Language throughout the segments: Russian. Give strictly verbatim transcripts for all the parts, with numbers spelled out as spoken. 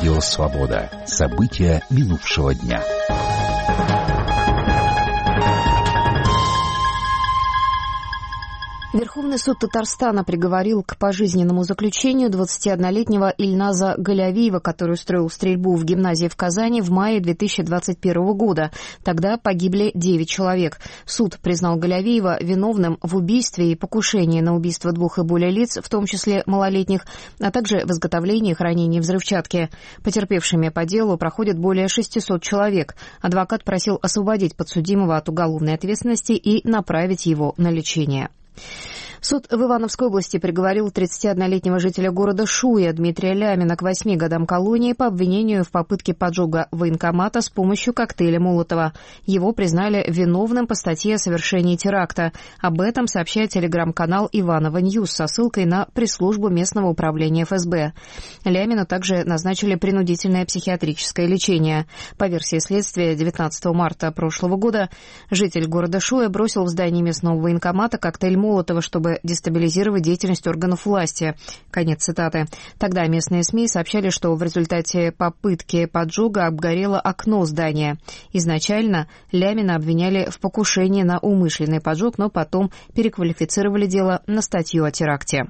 Радио «Свобода». События минувшего дня. Верховный суд Татарстана приговорил к пожизненному заключению двадцатиоднолетнего Ильназа Галявиева, который устроил стрельбу в гимназии в Казани в мае две тысячи двадцать первого года. Тогда погибли девять человек. Суд признал Галявиева виновным в убийстве и покушении на убийство двух и более лиц, в том числе малолетних, а также в изготовлении и хранении взрывчатки. Потерпевшими по делу проходят более шестисот человек. Адвокат просил освободить подсудимого от уголовной ответственности и направить его на лечение. Суд в Ивановской области приговорил тридцатиоднолетнего жителя города Шуя Дмитрия Лямина к восьми годам колонии по обвинению в попытке поджога военкомата с помощью коктейля Молотова. Его признали виновным по статье о совершении теракта. Об этом сообщает телеграм-канал Иваново Ньюс со ссылкой на пресс-службу местного управления эф эс бэ. Лямину также назначили принудительное психиатрическое лечение. По версии следствия, девятнадцатого марта прошлого года житель города Шуя бросил в здание местного военкомата коктейль Молотова, чтобы дестабилизировать деятельность органов власти. Конец цитаты. Тогда местные СМИ сообщали, что в результате попытки поджога обгорело окно здания. Изначально Лямина обвиняли в покушении на умышленный поджог, но потом переквалифицировали дело на статью о теракте.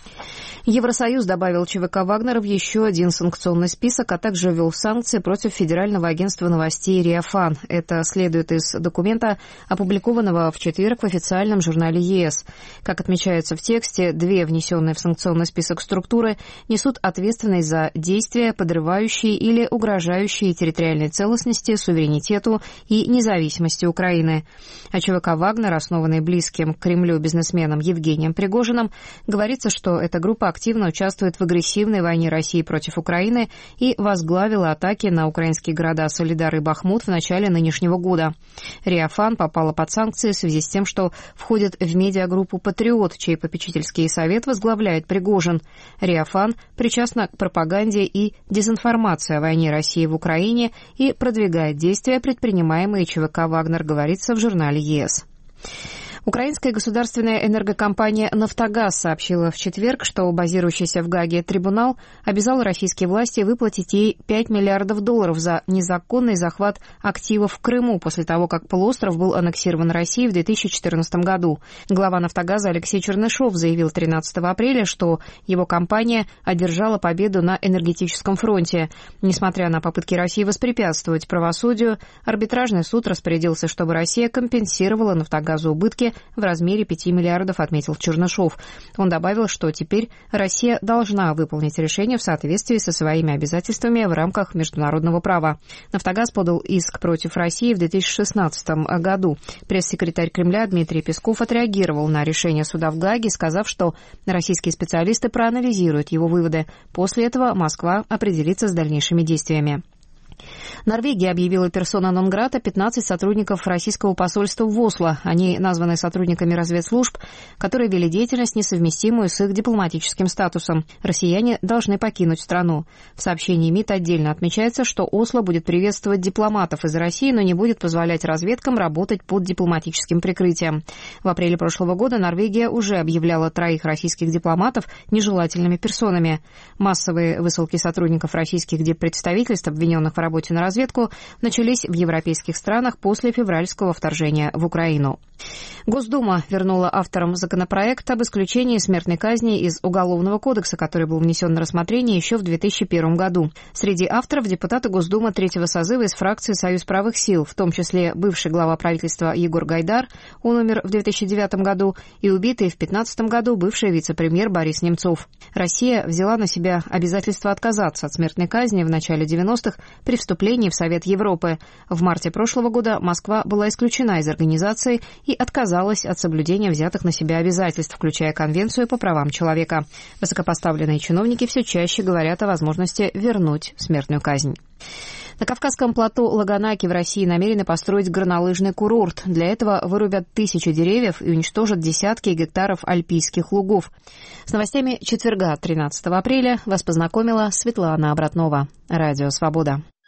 Евросоюз добавил ЧВК «Вагнер» в еще один санкционный список, а также ввел санкции против Федерального агентства новостей «Риафан». Это следует из документа, опубликованного в четверг в официальном журнале е эс. Как отмечается в тексте, две внесенные в санкционный список структуры несут ответственность за действия, подрывающие или угрожающие территориальной целостности, суверенитету и независимости Украины. О ЧВК «Вагнер», основанной близким к Кремлю бизнесменом Евгением Пригожиным, говорится, что эта группа активно участвует в агрессивной войне России против Украины и возглавила атаки на украинские города Солидар и Бахмут в начале нынешнего года. Риафан попала под санкции в связи с тем, что входит в медиагруппу «Патриот», чей попечительский совет возглавляет Пригожин. Риафан причастна к пропаганде и дезинформации о войне России в Украине и продвигает действия, предпринимаемые ЧВК «Вагнер», говорится в журнале е эс. Украинская государственная энергокомпания «Нафтогаз» сообщила в четверг, что базирующийся в Гааге трибунал обязал российские власти выплатить ей пять миллиардов долларов за незаконный захват активов в Крыму после того, как полуостров был аннексирован Россией в две тысячи четырнадцатом году. Глава «Нафтогаза» Алексей Чернышов заявил тринадцатого апреля, что его компания одержала победу на энергетическом фронте. Несмотря на попытки России воспрепятствовать правосудию, арбитражный суд распорядился, чтобы Россия компенсировала «Нафтогазу» убытки в размере пяти миллиардов, отметил Чернышов. Он добавил, что теперь Россия должна выполнить решение в соответствии со своими обязательствами в рамках международного права. «Нафтогаз» подал иск против России в две тысячи шестнадцатом году. Пресс-секретарь Кремля Дмитрий Песков отреагировал на решение суда в Гааге, сказав, что российские специалисты проанализируют его выводы. После этого Москва определится с дальнейшими действиями. Норвегия объявила персона нон-грата пятнадцать сотрудников российского посольства в Осло. Они названы сотрудниками разведслужб, которые вели деятельность, несовместимую с их дипломатическим статусом. Россияне должны покинуть страну. В сообщении МИД отдельно отмечается, что Осло будет приветствовать дипломатов из России, но не будет позволять разведкам работать под дипломатическим прикрытием. В апреле прошлого года Норвегия уже объявляла троих российских дипломатов нежелательными персонами. Массовые высылки сотрудников российских диппредставительств, обвиненных в работе на разведку, начались в европейских странах после февральского вторжения в Украину. Госдума вернула авторам законопроект об исключении смертной казни из Уголовного кодекса, который был внесен на рассмотрение еще в две тысячи первом году. Среди авторов депутаты Госдумы третьего созыва из фракции «Союз правых сил», в том числе бывший глава правительства Егор Гайдар, он умер в две тысячи девятом году, и убитый в две тысячи пятнадцатом году бывший вице-премьер Борис Немцов. Россия взяла на себя обязательство отказаться от смертной казни в начале девяностых при вступлении в Совет Европы. В марте прошлого года Москва была исключена из организации и отказалась от соблюдения взятых на себя обязательств, включая Конвенцию по правам человека. Высокопоставленные чиновники все чаще говорят о возможности вернуть смертную казнь. На Кавказском плато Лаганаки в России намерены построить горнолыжный курорт. Для этого вырубят тысячи деревьев и уничтожат десятки гектаров альпийских лугов. С новостями четверга, тринадцатого апреля, вас познакомила Светлана Обратнова. Радио «Свобода».